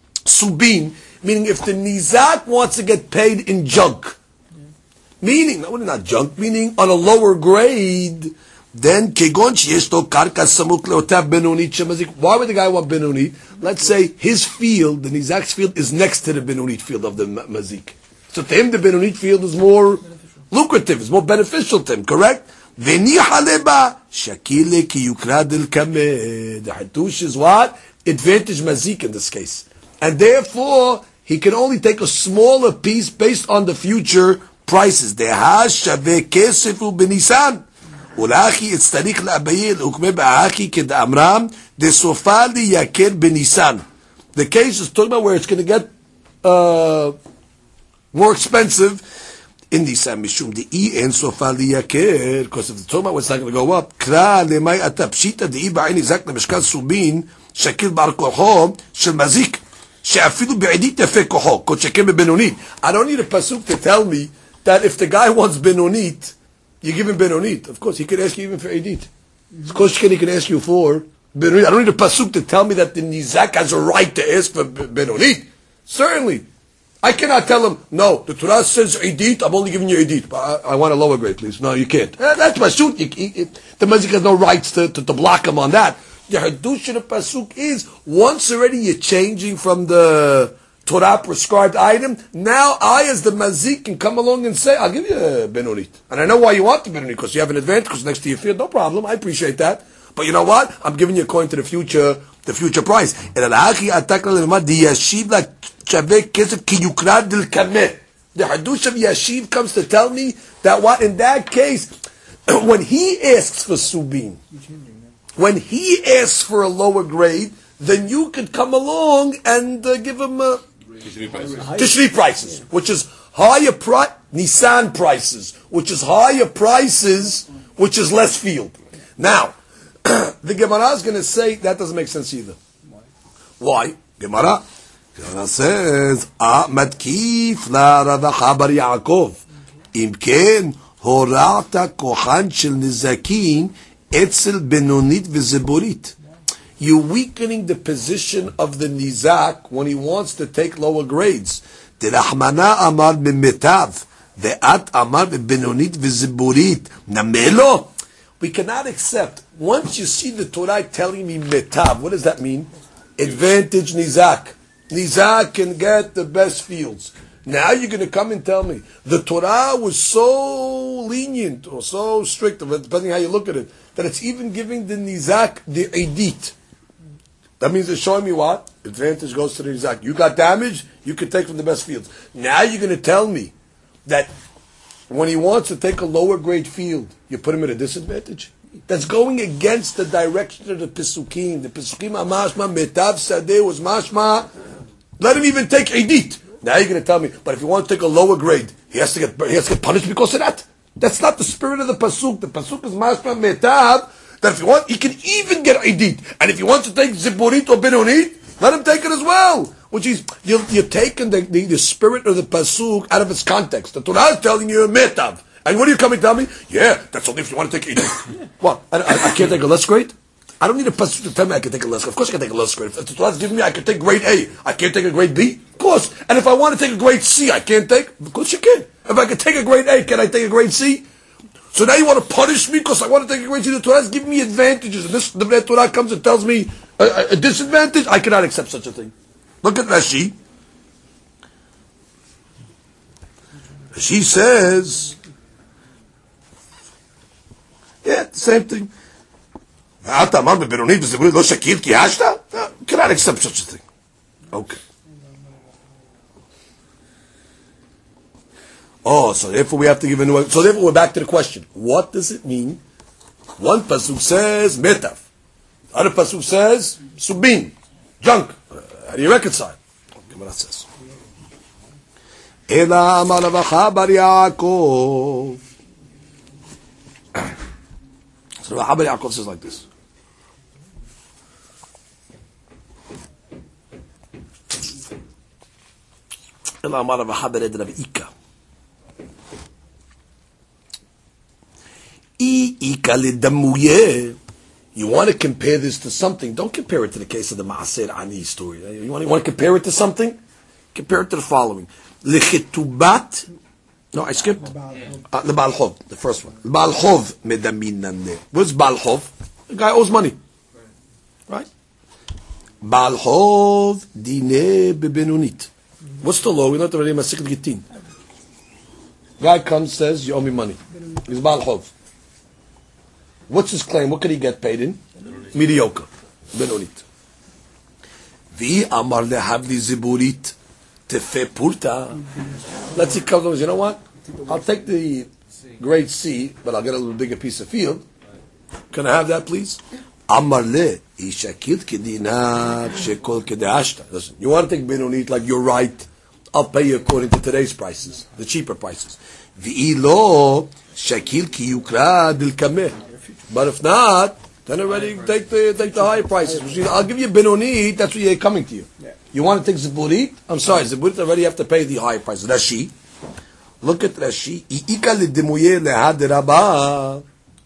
Subin. Meaning if the nizak wants to get paid in junk. Meaning, not junk, meaning on a lower grade. Then, kegon sheyesh karka samuk leotav benonit shemazik. Why would the guy want benonit? Let's say his field, the nizak's field, is next to the benonit field of the mazik. So to him, the benonit field is more beneficial. lucrative, it's more beneficial to him, correct? V'ni haleba shakile ki yukra del kameh. The hatush is what? Advantage mazik in this case. And therefore, he can only take a smaller piece based on the future prices. Deha shaveh kesef u'benisan. ולאחי הצטריך לאביי להוקמה באחי כדאמרם דסופה לייקר בניסן. The case is talking about where it's going to get uh, more expensive in Nisan. משום דאי אין סופה לייקר, because if the talking about what's not going to go up, קרא למאי אתה פשיטה דאי בעין נזק למשקל סובין שקיל בר כוחו של מזיק שאפילו בעדית יפה כוחו כל שכן בבינונית. I don't need a pasuk to tell me that if the guy wants benonit, you give him benonit. Of course, he could ask you even for edit. Of course, he can ask you for benonit. I don't need a pasuk to tell me that the nizak has a right to ask for benonit. Certainly. I cannot tell him, no, the Torah says edit, I'm only giving you edit. I, I want a lower grade, please. No, you can't. Uh, that's pasuk. You, you, the mazik has no rights to, to, to block him on that. The hadush of the pasuk is, once already you're changing from the Torah prescribed item, now I as the mazik can come along and say, I'll give you a benonit. And I know why you want the benonit, because you have an advantage, because next to your field, no problem, I appreciate that. But you know what? I'm giving you a coin to the future, the future price. The hadush of Yashiv comes to tell me that what, in that case, when he asks for subin, when he asks for a lower grade, then you could come along and uh, give him a Tishri prices. Tishri prices, which is higher price, Nisan prices, which is higher prices, which is less field. Now, the Gemara is going to say that doesn't make sense either. Why? Why? Gemara, Gemara says, "Ah, matkif la Ravacha bar Yaakov. Imken horata kochan shel nizakin etzel benonit v'zeburit." You're weakening the position of the nizak when he wants to take lower grades. Derachmana amar b'metav, ve'at amar b'benonit v'ziburit. Namelo. We cannot accept. Once you see the Torah telling me metav, what does that mean? Advantage nizak. Nizak can get the best fields. Now you're going to come and tell me the Torah was so lenient or so strict, depending how you look at it, that it's even giving the nizak the edit. That means it's showing me what? Advantage goes to the nizak. You got damage, you can take from the best fields. Now you're going to tell me that when he wants to take a lower grade field, you put him at a disadvantage? That's going against the direction of the Pesukim. The Pesukim are mashma, metav sadeh was mashma. Let him even take edit. Now you're going to tell me, but if you want to take a lower grade, he has to get he has to get punished because of that. That's not the spirit of the pasuk. The pasuk is mashma metav. That if you want, he can even get edit. And if he wants to take ziburit or benonit, let him take it as well. Which is you're, you're taking the, the, the spirit of the pasuk out of its context. The Torah is telling you metav. And what are you coming to tell me? Yeah, that's only if you want to take edit. What? I, I, I can't take a less grade? I don't need a pasuk to tell me I can take a less grade. Of course I can take a less grade. If the Torah is giving me I can take grade A, I can't take a grade B? Of course. And if I want to take a grade C, I can't take? Of course you can. If I can take a grade A, can I take a grade C? So now you want to punish me because I want to take a grade C? The Torah is giving me advantages. And this, the Torah comes and tells me a, a, a disadvantage? I cannot accept such a thing. Look at Rashi. She says, yeah, the same thing. Cannot accept such a thing. Okay. Oh, so therefore we have to give a new... So therefore we're back to the question. What does it mean? One pasuk says metav. The other pasuk says subin, junk. Uh, how do you reconcile? Gemara says. Ela amar Ravacha bar Yaakov. So Ravacha bar Yaakov says like this. Ela amar Ravacha bar Rav Ika. You want to compare this to something, don't compare it to the case of the Maaser Ani story. You want, you want to compare it to something? Compare it to the following. L'chetubat, no, I skipped. Uh, the Baal Chov, the first one. Baal Chov medaminane. What's Baal Chov? The guy owes money. Right? Baal Chov dine bebenunit. What's the law? We learned already in Masechet Gittin. Guy comes, says, you owe me money. He's Baal Chov. What's his claim? What could he get paid in? Mediocre. Benonit. Vi amar lehavli ziburit tefe purta. Let's see, comes over. You know what? I'll take the grade C, but I'll get a little bigger piece of field. Can I have that, please? Amar le ishakil kedina shekol kedeashta. Listen, you want to take benonit like you're right? I'll pay you according to today's prices, the cheaper prices. Vi lo shakil ki yukra dil kameh. But if not, then already take the take the higher prices. I'll give you benoni. That's what you're coming to you. Yeah. You want to take ziburit? I'm sorry, ziburit already have to pay the higher prices. Rashi, look at Rashi. Iika ledemuye lehad rabba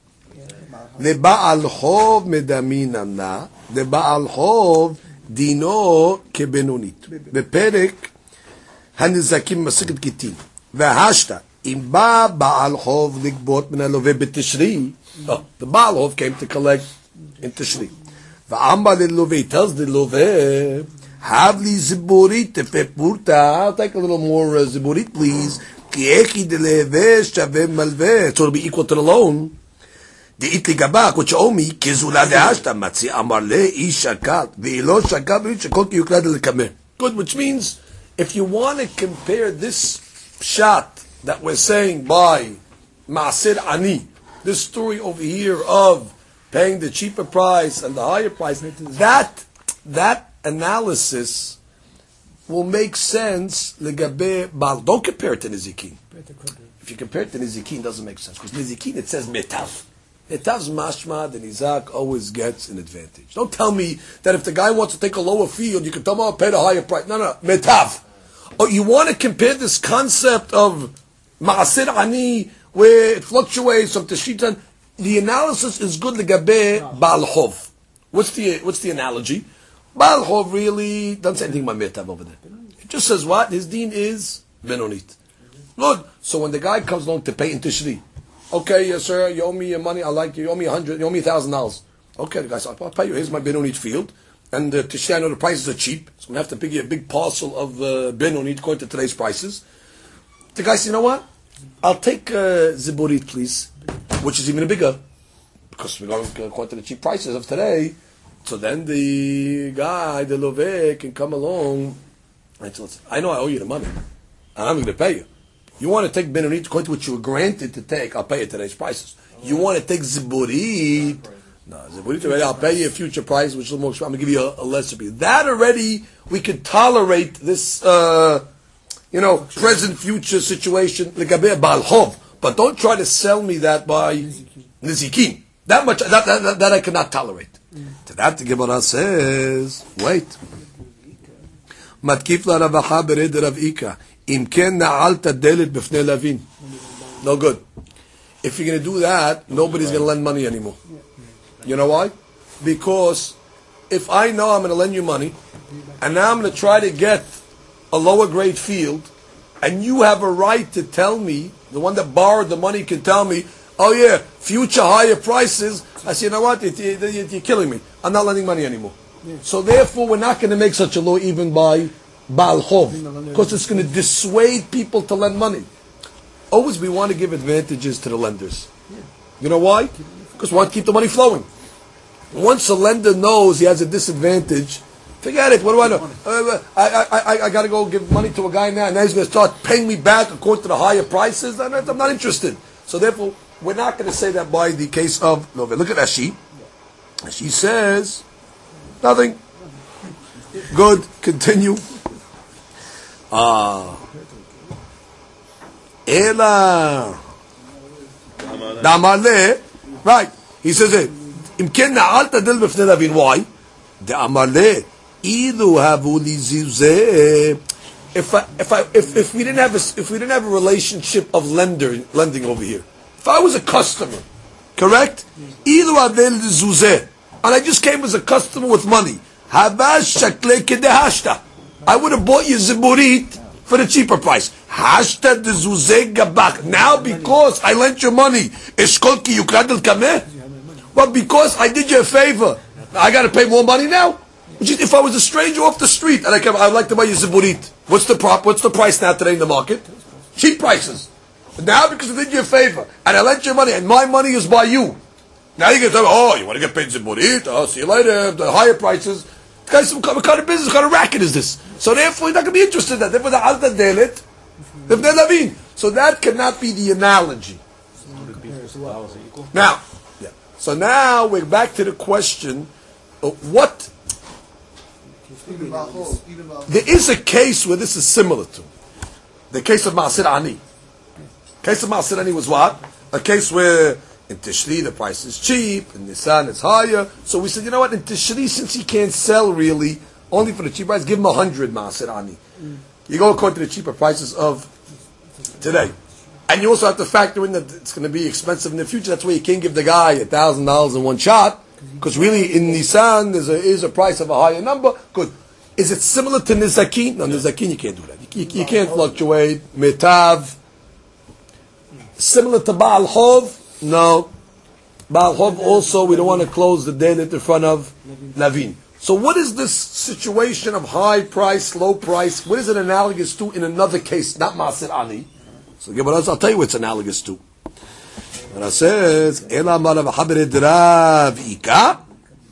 lebaal chov medaminana lebaal chov dino kebenonit beperek hanizakim masechet Gittin v'hashta im ba baal chov ligbot min haloveh betishri. Oh, the Baal Chov came to collect in Tishri. V'amba leloveh, tells the loveh, havli ziburit tefepurta. I'll take a little more uh, ziburit, please. Ki echi deleveh shaveh malveh. So it'll be equal to the loan. De'it ligabak, which owe me, kizula de'ashta, matzi amar le ishakal, ve'ilo shakal, ve'ilo shakal ki yukrad lekameh. Good, which means, if you want to compare this shot that we're saying by Maaser Ani, this story over here of paying the cheaper price and the higher price, that that analysis will make sense. Legabe Baal. Don't compare it to Nizikin. If you compare it to Nizikin, it doesn't make sense. Because Nizikin, it says metav. Metav's mashma, the Nizak always gets an advantage. Don't tell me that if the guy wants to take a lower field, you can tell him, I'll pay the higher price. No, no, metav. Oh, you want to compare this concept of Maaser Ani, where it fluctuates from Teshitan. The analysis is good legabe Baal Chov. What's the what's the analogy? Baal Chov really doesn't say anything about metav over there. It just says what? His deen is benonit. Good. So when the guy comes along to pay in Tishri, okay, yes sir, you owe me your money, I like you, you owe me a hundred, you owe me a thousand dollars. Okay, the guy says, I'll pay you, here's my benonit field. And uh, Tishri, I know the prices are cheap, so I'm going to have to pay you a big parcel of uh, benonit according to today's prices. The guy says, you know what? I'll take uh, ziburit, please, which is even bigger, because we're going according to the cheap prices of today. So then the guy, the loveh, can come along Right, so listen, I know I owe you the money, and I'm going to pay you. You want to take Benonit according to what you were granted to take, I'll pay you today's prices. You want to take Ziburit, no, Ziburit already, I'll pay you a future price, which is a little more expensive. I'm going to give you a, a lesser piece. That already, we could tolerate this, uh, you know, present, future situation, L'gabeh Baal Chov. But don't try to sell me that by Nizikin. That much, that, that, that, that I cannot tolerate. Mm. To that, the Gemara says, wait. Matkif la Ravacha bered Rav Ika. Im ken na'alta delet b'fnei Lavin. No good. If you're going to do that, nobody's going to lend money anymore. You know why? Because if I know I'm going to lend you money, and now I'm going to try to get a lower grade field, and you have a right to tell me, the one that borrowed the money can tell me, oh yeah, future higher prices, I say, you know what, it, it, it, you're killing me. I'm not lending money anymore. Yeah. So therefore, we're not going to make such a law even by Baal Chov, because it's going to dissuade people to lend money. Always we want to give advantages to the lenders. Yeah. You know why? Because we want to keep the money flowing. Once a lender knows he has a disadvantage, forget it. What do I know? Uh, I, I, I, I got to go give money to a guy now, and now he's going to start paying me back according to the higher prices. I'm not, I'm not interested. So therefore, we're not going to say that by the case of Loveh. Look at Ashi. She says nothing. Good. Continue. Ah. Ela. Damale. Right. He says it. Imken na'alta dil b'fnei Lavin. Why? Damale. Ilu havu li zivzeh. If I, if I, if, if we didn't have a, if we didn't have a relationship of lender, lending over here, if I was a customer, correct? Ilu avel li zuzeh. And I just came as a customer with money. Havash shakle kedehashta. I would have bought you ziburit for the cheaper price. Hashta de zuzeh gabach. Now because I lent you money, eshkol ki yukrad el kameh. Well, because I did you a favor, I got to pay more money now. If I was a stranger off the street and I come, I'd like to buy you ziburit. What's the prop? What's the price now today in the market? Cheap prices. Now because I did you a favor and I lent you money and my money is by you. Now you can tell me, oh, you want to get paid ziburit? Oh, see you later. The higher prices. Guys, what kind of business, what kind of racket is this? So therefore, you're not going to be interested in that. Therefore, the alta delet, b'fnei Lavin. So that cannot be the analogy. Now, yeah. So now we're back to the question: of what? There is a case where this is similar to the case of Ma'asir Ani. Case of Ma'asir Ani was what? A case where in Tishri the price is cheap, in Nisan it's higher. So we said, you know what? In Tishri, since he can't sell really only for the cheap price, give him a hundred Ma'asir Ani. You go according to the cheaper prices of today, and you also have to factor in that it's going to be expensive in the future. That's why you can't give the guy a thousand dollars in one shot. Because really, in Nisan, there is a price of a higher number. Good. Is it similar to Nizakin? No, Nizakin, you can't do that. You, you, you can't fluctuate. Metav. Similar to Baal Chov? No. Baal Chov also, we don't want to close the delet in front of Lavin. So what is this situation of high price, low price? What is it analogous to in another case, not Ma'asir Ani? So I'll tell you what it's analogous to. And it says, Ela marav habred Rav Ika.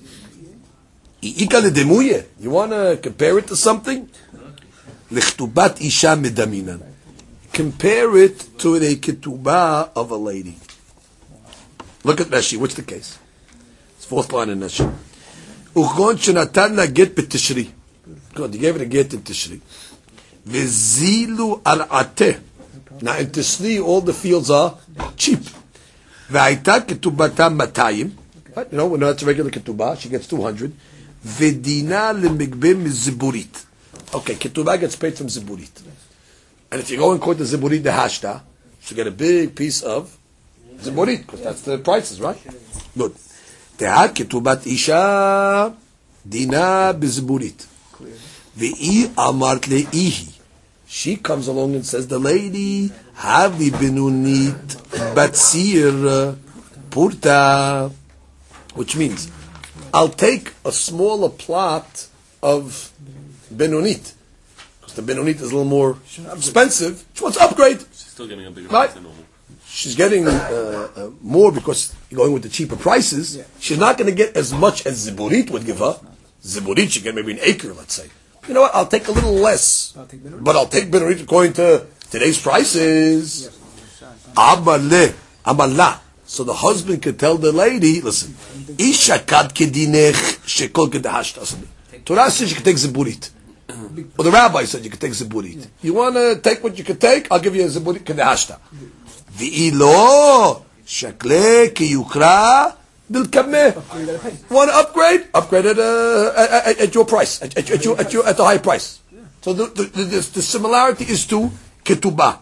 Ika ledemuye. You want to compare it to something? Lichtubat isha medaminan. Compare it to the ketubah of a lady. Look at Rashi. What's the case? It's fourth line in Rashi. Uchgon shenatan la get betishri. God, you gave it a get in Tishri. Vezilu al ateh. Now in Tishri, all the fields are cheap. V'ayta ketubata matayim. Right? You know, when that's a regular ketubah, she gets two hundred. V'dina lemigbe miziburit. Okay, ketubah gets paid from ziburit. And if you go and quote the ziburit the hashta, you get a big piece of ziburit, because that's the prices, right? Good. Tehat ketubat isha dina biziburit. V'i amart le'ihi. She comes along and says, the lady, Havi benunit batsir purta, which means, I'll take a smaller plot of benunit, because the benunit is a little more expensive. She wants to upgrade. She's still getting a bigger right? price than normal. She's getting uh, uh, more because you're going with the cheaper prices. She's not going to get as much as Ziburit would give her. Ziburit, she get maybe an acre, let's say. You know what? I'll take a little less, I'll take but I'll take Benorit according to today's prices. Amale, amala. So the husband could tell the lady, listen, Isha kad kedinech shekol kedahashta. Torah says you can take ziburit. Or the rabbi said you can take ziburit. You want to take what you can take? I'll give you a ziburit kedahashta. V'ilo shakle kiyukra dilkameh. Want to upgrade? Upgrade at, uh, at, at your price, at, at, at, your, at, your, at the high price. So the, the, the, the similarity is to ketubah.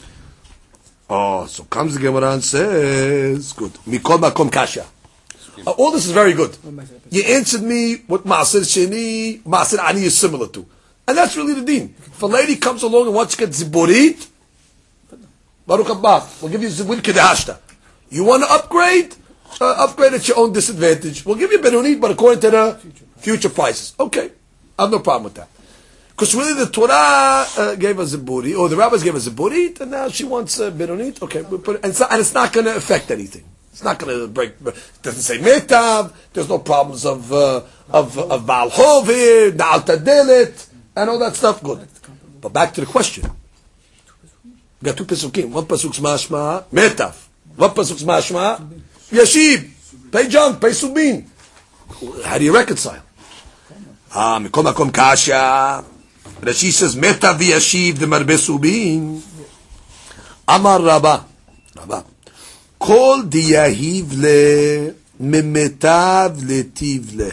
Oh, so comes the Gemara and says, good. Mikol makom kasha. Uh, all this is very good. You answered me what Ma'aser Sheni, Ma'aser Ani is similar to. And that's really the deen. If a lady comes along and wants to get ziburit, Baruch Haba, we'll give you ziburit kedahashta. You want to upgrade? Uh, upgrade at your own disadvantage. We'll give you benunit, but according to the future prices. Okay. I have no problem with that. Because really the Torah uh, gave us a buri, or the rabbis gave us a burit, and now she wants a benunit. Okay, we put it, and, it's not, and it's not going to affect anything. It's not going to break. It doesn't say metav. There's no problems of uh, of of Baal Hovir, Naal Tadelet, and all that stuff. Good. But back to the question. We got two pesukim. One pasuk's mashma metav. One pasuk's mashma yashib. Pay junk. Pay subin. How do you reconcile? Ah, mikol makom kasha. Rashi says metav v'yashiv the marbe subin. Amar Rabba. Rabba. Kol diyahiv le memetav letiv le.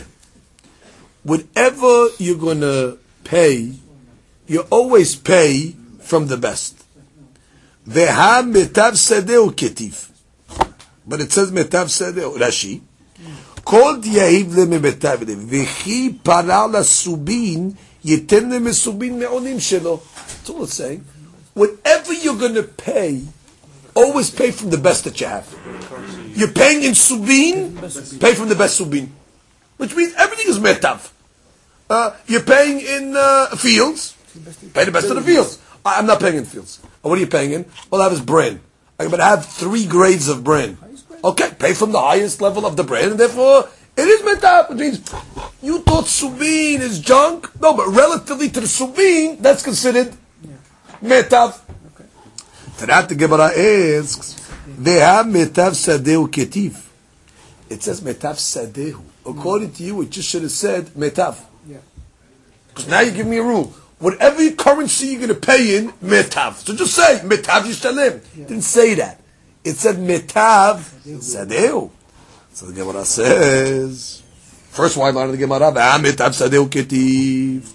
Whatever you're going to pay, you always pay from the best. Veha metav sadeu ketiv. But it says metav sadeu. Rashi. Kol diyahiv le memetav le. Vechi paral subin yitem le mesubin me'onim shelo. That's all it's saying. Whatever you're going to pay, always pay from the best that you have. You're paying in subin, pay from the best subin. Which means everything is metav. Uh, you're paying in uh, fields, pay the best of the fields. I, I'm not paying in fields. What are you paying in? All I have is bran. I'm going to have three grades of bran. Okay, pay from the highest level of the bran, and therefore it is metav. Which means you thought subin is junk. No, but relatively to the subin, that's considered metav. To that the Gemara asks, they have metav sadeu ketiv. It says metav sadeu. According to you, it just should have said metav. Because now you give me a rule. Whatever currency you're going to pay in, metav. So just say metav yishtalem. It didn't say that. It said metav sadeu. So the Gemara says, first one line of the Gemara, metav sadeu ketiv.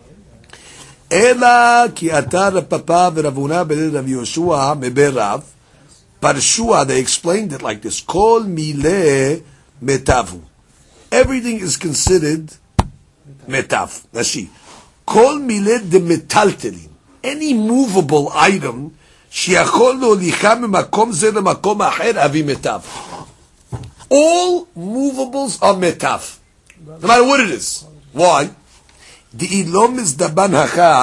אלא כי אתה רפפא ורבונה בלד רב יהושע מברב פרשוע, they explained it like this, כל מילה מטבו. Everything is considered מטב. רש"י. כל מילה דמטלטלין. Any movable item שיכול להוליכה ממקום זה למקום אחר אבי מטב. All movables are מטב. No matter what it is. Why? You always find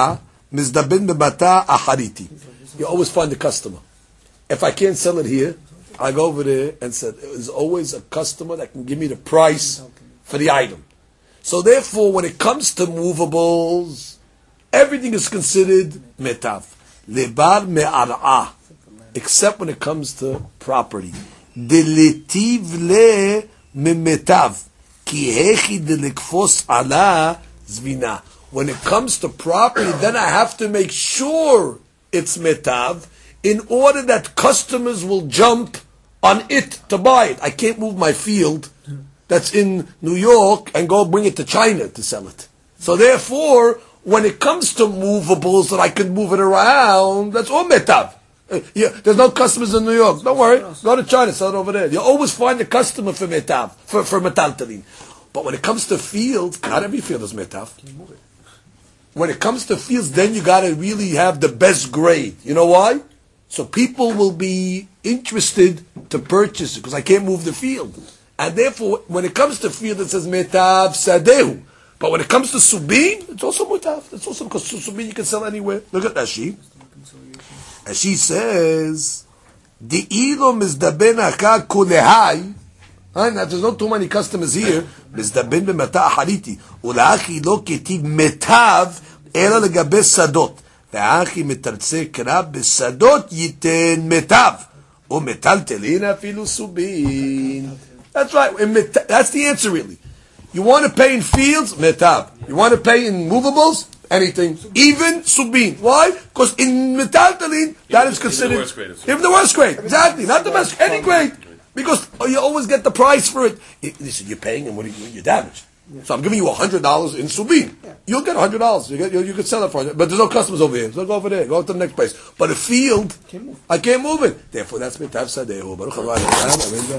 the customer. If I can't sell it here, I go over there and said, there's always a customer that can give me the price for the item. So therefore, when it comes to movables, everything is considered metav. Lebar me'ar'a. Except when it comes to property. Deletiv le memetav. Ki hechi delikfos ala zvina. When it comes to property, then I have to make sure it's metav in order that customers will jump on it to buy it. I can't move my field that's in New York and go bring it to China to sell it. So therefore, when it comes to movables that I can move it around, that's all metav. Uh, yeah, there's no customers in New York. Don't worry. Go to China, sell it over there. You always find a customer for metav, for, for metaltalin. But when it comes to fields, not every field is metav. When it comes to fields, then you got to really have the best grade. You know why? So people will be interested to purchase it because I can't move the field. And therefore, when it comes to field, it says metav sadeu. But when it comes to subin, it's also metav. It's also because subin you can sell anywhere. Look at Rashi. As she says, "Di ilo mizdaben haka kulehai." And there's not too many customers here. מזדבן במטע החליתי, ולאחי לא כתיב מיטב, אלא לגבי שדות. והאחי מתרצה קרב בשדות ייתן מיטב. ומטלטלין אפילו סובין. That's right. That's the answer, really. You want to pay in fields? Metab. You want to pay in movables? Anything. Even subin. Why? Because in metaltalin, that is considered... Even the worst grade. Exactly. Not the best. Any grade. Because you always get the price for it. Listen, you're paying and what are you doing? You're damaged. So I'm giving you one hundred dollars in subin. You'll get one hundred dollars. You, get, you, you can sell it for it. But there's no customers over here. So go over there. Go to the next place. But a field, I can't move it. Therefore, that's metab sadehu. Baruch